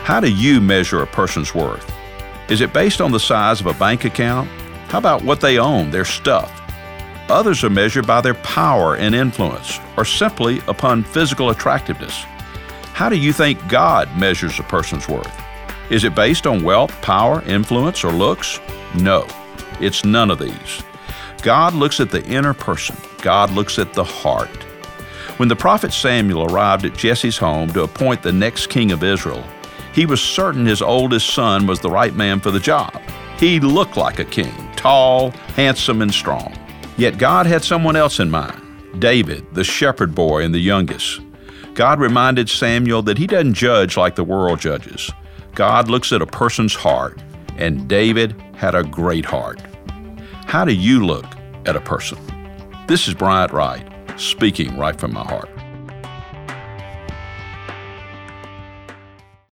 How do you measure a person's worth? Is it based on the size of a bank account? How about what they own, their stuff? Others are measured by their power and influence, or simply upon physical attractiveness. How do you think God measures a person's worth? Is it based on wealth, power, influence, or looks? No, it's none of these. God looks at the inner person. God looks at the heart. When the prophet Samuel arrived at Jesse's home to appoint the next king of Israel, he was certain his oldest son was the right man for the job. He looked like a king, tall, handsome, and strong. Yet God had someone else in mind, David, the shepherd boy and the youngest. God reminded Samuel that he doesn't judge like the world judges. God looks at a person's heart, and David had a great heart. How do you look at a person? This is Bryant Wright, speaking right from my heart.